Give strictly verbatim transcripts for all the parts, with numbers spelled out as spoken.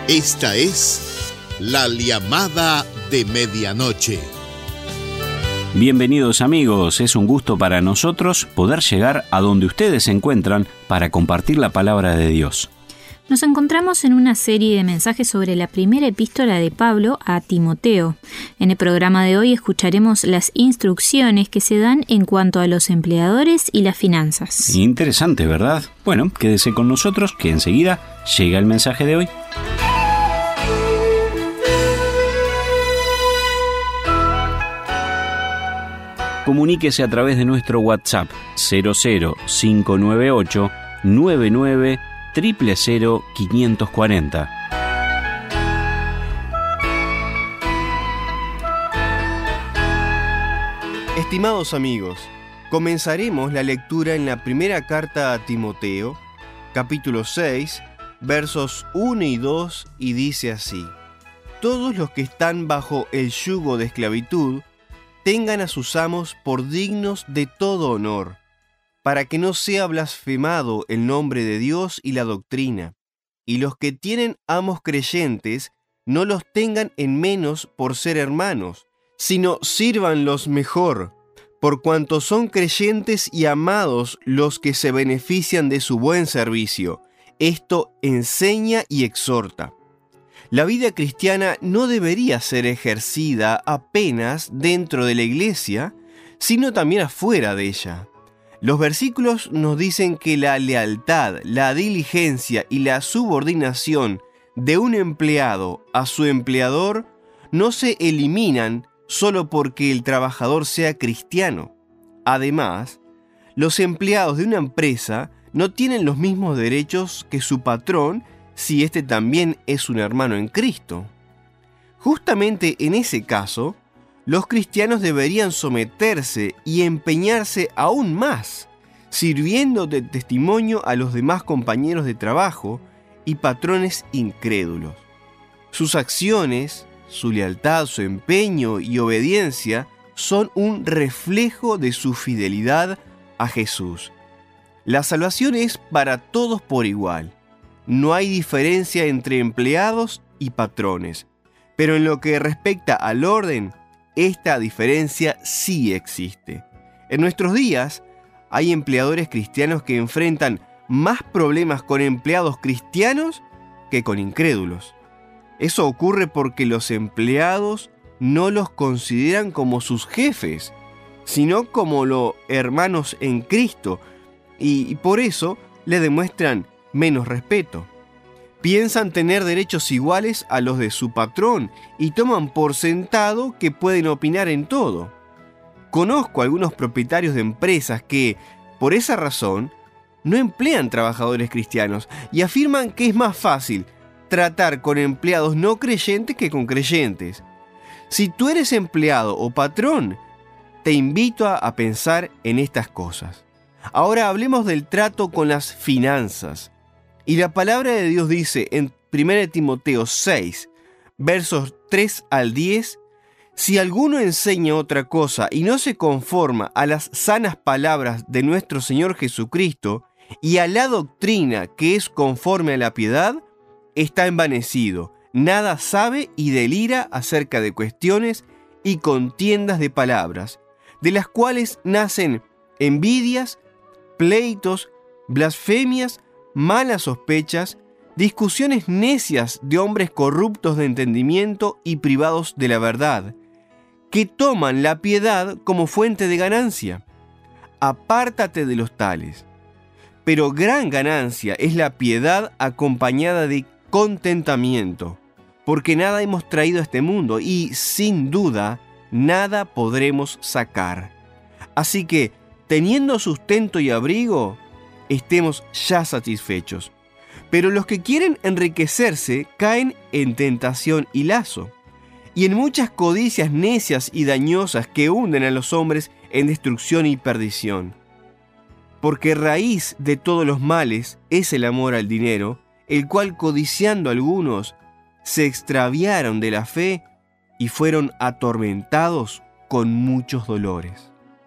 Esta es la llamada de medianoche. Bienvenidos amigos, es un gusto para nosotros poder llegar a donde ustedes se encuentran para compartir la palabra de Dios. Nos encontramos en una serie de mensajes sobre la primera epístola de Pablo a Timoteo. En el programa de hoy escucharemos las instrucciones que se dan en cuanto a los empleadores y las finanzas. Interesante, ¿verdad? Bueno, quédese con nosotros que enseguida llega el mensaje de hoy. Comuníquese a través de nuestro WhatsApp cero cero cinco nueve ocho nueve nueve cero cero cero quinientos cuarenta. Estimados amigos, comenzaremos la lectura en la primera carta a Timoteo, capítulo seis, versos uno y dos, y dice así: Todos los que están bajo el yugo de esclavitud, tengan a sus amos por dignos de todo honor, para que no sea blasfemado el nombre de Dios y la doctrina, y los que tienen amos creyentes no los tengan en menos por ser hermanos, sino sírvanlos mejor, por cuanto son creyentes y amados los que se benefician de su buen servicio. Esto enseña y exhorta. La vida cristiana no debería ser ejercida apenas dentro de la iglesia, sino también afuera de ella. Los versículos nos dicen que la lealtad, la diligencia y la subordinación de un empleado a su empleador no se eliminan solo porque el trabajador sea cristiano. Además, los empleados de una empresa no tienen los mismos derechos que su patrón si éste también es un hermano en Cristo. Justamente en ese caso, los cristianos deberían someterse y empeñarse aún más, sirviendo de testimonio a los demás compañeros de trabajo y patrones incrédulos. Sus acciones, su lealtad, su empeño y obediencia son un reflejo de su fidelidad a Jesús. La salvación es para todos por igual. No hay diferencia entre empleados y patrones, pero en lo que respecta al orden, esta diferencia sí existe. En nuestros días, hay empleadores cristianos que enfrentan más problemas con empleados cristianos que con incrédulos. Eso ocurre porque los empleados no los consideran como sus jefes, sino como los hermanos en Cristo, y por eso le demuestran menos respeto. Piensan tener derechos iguales a los de su patrón y toman por sentado que pueden opinar en todo. Conozco algunos propietarios de empresas que, por esa razón, no emplean trabajadores cristianos y afirman que es más fácil tratar con empleados no creyentes que con creyentes. Si tú eres empleado o patrón, te invito a, a pensar en estas cosas. Ahora hablemos del trato con las finanzas. Y la palabra de Dios dice en primera Timoteo seis, versos tres al diez, si alguno enseña otra cosa y no se conforma a las sanas palabras de nuestro Señor Jesucristo y a la doctrina que es conforme a la piedad, está envanecido, nada sabe y delira acerca de cuestiones y contiendas de palabras, de las cuales nacen envidias, pleitos, blasfemias, malas sospechas, discusiones necias de hombres corruptos de entendimiento y privados de la verdad, que toman la piedad como fuente de ganancia. Apártate de los tales. Pero gran ganancia es la piedad acompañada de contentamiento, porque nada hemos traído a este mundo y, sin duda, nada podremos sacar. Así que, teniendo sustento y abrigo, estemos ya satisfechos. Pero los que quieren enriquecerse caen en tentación y lazo, y en muchas codicias necias y dañosas que hunden a los hombres en destrucción y perdición. Porque raíz de todos los males es el amor al dinero, el cual codiciando algunos se extraviaron de la fe y fueron atormentados con muchos dolores.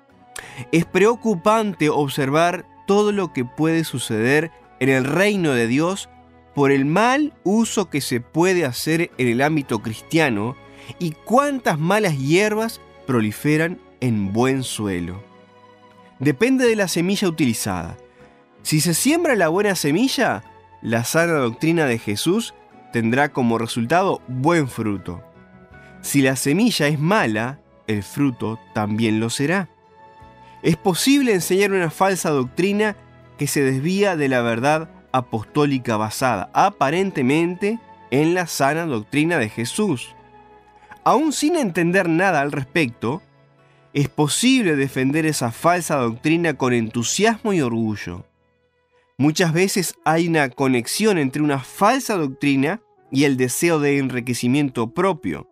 Es preocupante observar todo lo que puede suceder en el reino de Dios por el mal uso que se puede hacer en el ámbito cristiano y cuántas malas hierbas proliferan en buen suelo. Depende de la semilla utilizada. Si se siembra la buena semilla, la sana doctrina de Jesús tendrá como resultado buen fruto. Si la semilla es mala, el fruto también lo será. Es posible enseñar una falsa doctrina que se desvía de la verdad apostólica basada aparentemente en la sana doctrina de Jesús. Aún sin entender nada al respecto, es posible defender esa falsa doctrina con entusiasmo y orgullo. Muchas veces hay una conexión entre una falsa doctrina y el deseo de enriquecimiento propio.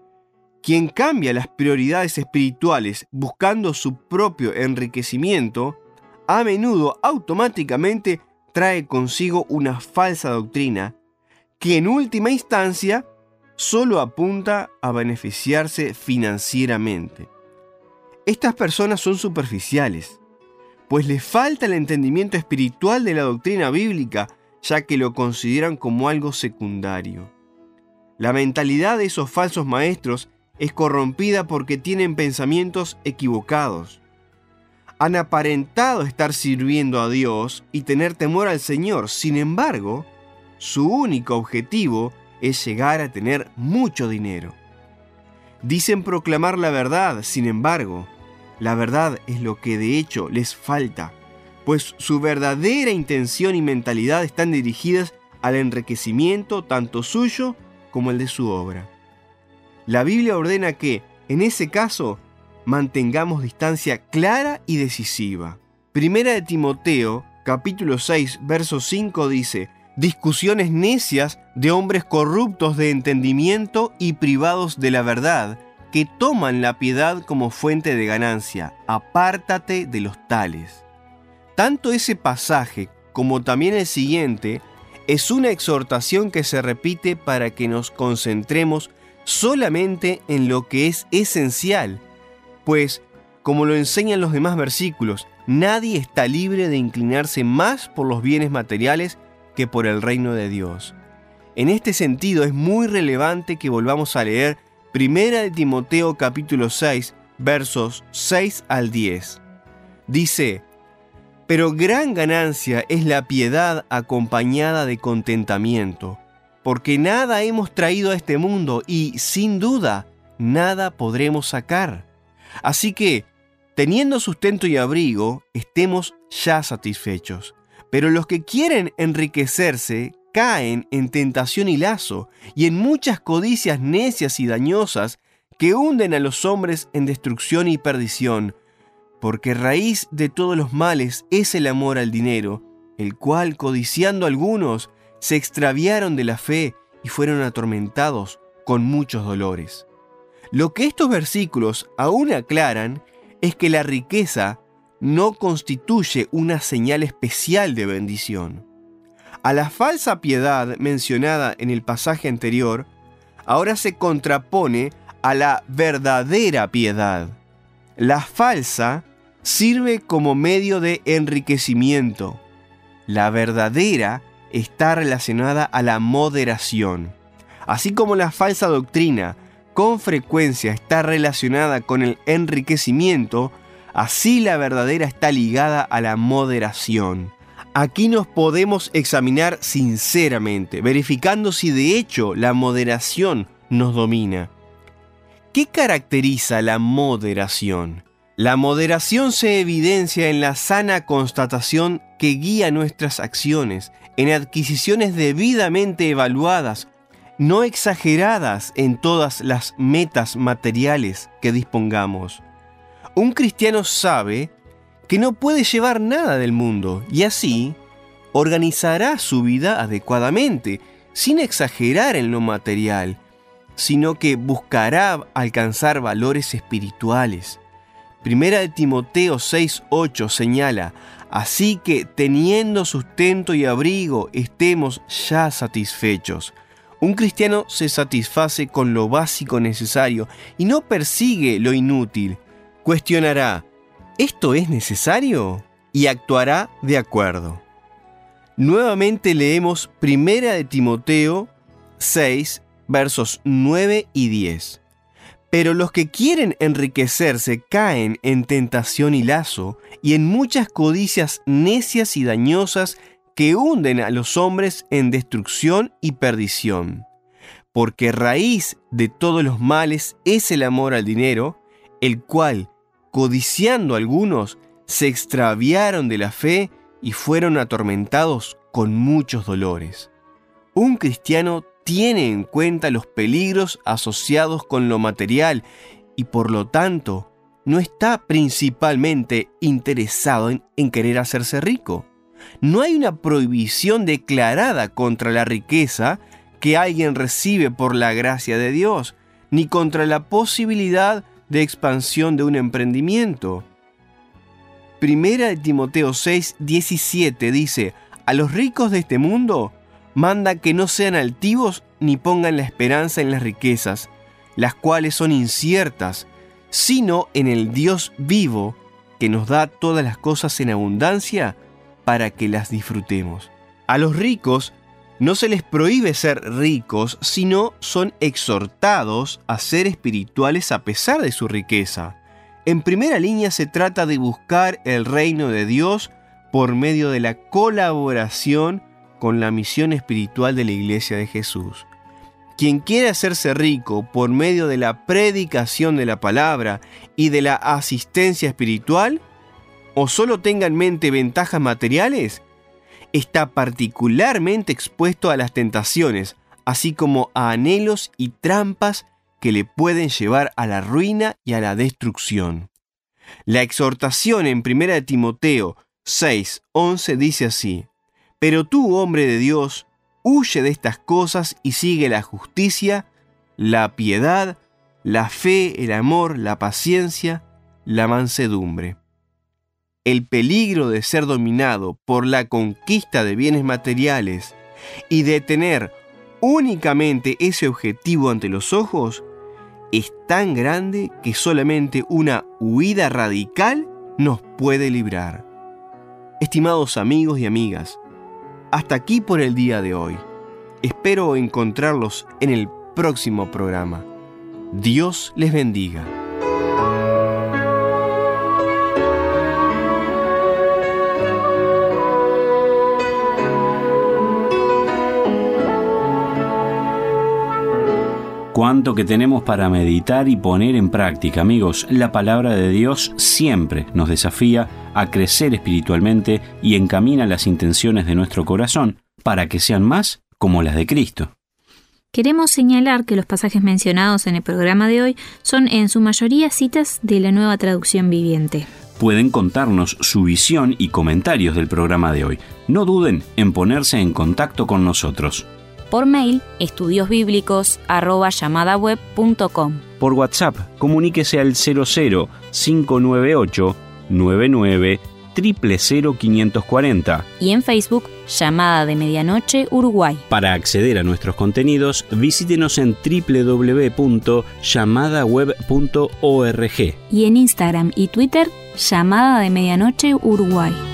Quien cambia las prioridades espirituales buscando su propio enriquecimiento, a menudo automáticamente trae consigo una falsa doctrina que en última instancia solo apunta a beneficiarse financieramente. Estas personas son superficiales, pues les falta el entendimiento espiritual de la doctrina bíblica, ya que lo consideran como algo secundario. La mentalidad de esos falsos maestros es corrompida porque tienen pensamientos equivocados. Han aparentado estar sirviendo a Dios y tener temor al Señor. Sin embargo, su único objetivo es llegar a tener mucho dinero. Dicen proclamar la verdad, sin embargo, la verdad es lo que de hecho les falta, pues su verdadera intención y mentalidad están dirigidas al enriquecimiento tanto suyo como el de su obra. La Biblia ordena que, en ese caso, mantengamos distancia clara y decisiva. Primera de Timoteo, capítulo seis, verso cinco dice: discusiones necias de hombres corruptos de entendimiento y privados de la verdad, que toman la piedad como fuente de ganancia. Apártate de los tales. Tanto ese pasaje como también el siguiente es una exhortación que se repite para que nos concentremos solamente en lo que es esencial, pues, como lo enseñan los demás versículos, nadie está libre de inclinarse más por los bienes materiales que por el reino de Dios. En este sentido es muy relevante que volvamos a leer Primera de Timoteo capítulo seis, versos seis al diez. Dice: pero gran ganancia es la piedad acompañada de contentamiento, porque nada hemos traído a este mundo y, sin duda, nada podremos sacar. Así que, teniendo sustento y abrigo, estemos ya satisfechos. Pero los que quieren enriquecerse caen en tentación y lazo, y en muchas codicias necias y dañosas que hunden a los hombres en destrucción y perdición, porque raíz de todos los males es el amor al dinero, el cual, codiciando algunos, se extraviaron de la fe y fueron atormentados con muchos dolores. Lo que estos versículos aún aclaran es que la riqueza no constituye una señal especial de bendición. A la falsa piedad mencionada en el pasaje anterior, ahora se contrapone a la verdadera piedad. La falsa sirve como medio de enriquecimiento. La verdadera está relacionada a la moderación. Así como la falsa doctrina con frecuencia está relacionada con el enriquecimiento, así la verdadera está ligada a la moderación. Aquí nos podemos examinar sinceramente, verificando si de hecho la moderación nos domina. ¿Qué caracteriza la moderación? La moderación se evidencia en la sana constatación que guía nuestras acciones, en adquisiciones debidamente evaluadas, no exageradas en todas las metas materiales que dispongamos. Un cristiano sabe que no puede llevar nada del mundo y así organizará su vida adecuadamente, sin exagerar en lo material, sino que buscará alcanzar valores espirituales. Primera de Timoteo seis ocho señala: así que teniendo sustento y abrigo, estemos ya satisfechos. Un cristiano se satisface con lo básico necesario y no persigue lo inútil. Cuestionará: ¿esto es necesario? Y actuará de acuerdo. Nuevamente leemos Primera de Timoteo seis, versos nueve y diez. Pero los que quieren enriquecerse caen en tentación y lazo, y en muchas codicias necias y dañosas que hunden a los hombres en destrucción y perdición. Porque raíz de todos los males es el amor al dinero, el cual, codiciando algunos, se extraviaron de la fe y fueron atormentados con muchos dolores. Un cristiano tiene en cuenta los peligros asociados con lo material y por lo tanto no está principalmente interesado en, en querer hacerse rico. No hay una prohibición declarada contra la riqueza que alguien recibe por la gracia de Dios, ni contra la posibilidad de expansión de un emprendimiento. Primera de Timoteo seis, diecisiete dice: a los ricos de este mundo manda que no sean altivos ni pongan la esperanza en las riquezas, las cuales son inciertas, sino en el Dios vivo, que nos da todas las cosas en abundancia para que las disfrutemos. A los ricos no se les prohíbe ser ricos, sino son exhortados a ser espirituales a pesar de su riqueza. En primera línea se trata de buscar el reino de Dios por medio de la colaboración con la misión espiritual de la Iglesia de Jesús. Quien quiere hacerse rico por medio de la predicación de la palabra y de la asistencia espiritual, o solo tenga en mente ventajas materiales, está particularmente expuesto a las tentaciones, así como a anhelos y trampas que le pueden llevar a la ruina y a la destrucción. La exhortación en primera de Timoteo seis, once dice así: pero tú, hombre de Dios, huye de estas cosas y sigue la justicia, la piedad, la fe, el amor, la paciencia, la mansedumbre. El peligro de ser dominado por la conquista de bienes materiales y de tener únicamente ese objetivo ante los ojos es tan grande que solamente una huida radical nos puede librar. Estimados amigos y amigas, hasta aquí por el día de hoy. Espero encontrarlos en el próximo programa. Dios les bendiga. Cuánto que tenemos para meditar y poner en práctica, amigos. La palabra de Dios siempre nos desafía a crecer espiritualmente y encamina las intenciones de nuestro corazón para que sean más como las de Cristo. Queremos señalar que los pasajes mencionados en el programa de hoy son en su mayoría citas de la Nueva Traducción Viviente. Pueden contarnos su visión y comentarios del programa de hoy. No duden en ponerse en contacto con nosotros. Por mail, estudiosbíblicos arroba llamadaweb punto com. Por WhatsApp, comuníquese al cero cero cinco nueve ocho nueve nueve cero cero cero quinientos cuarenta. Y en Facebook, Llamada de Medianoche Uruguay. Para acceder a nuestros contenidos, visítenos en doble u doble u doble u punto llamada web punto org. Y en Instagram y Twitter, Llamada de Medianoche Uruguay.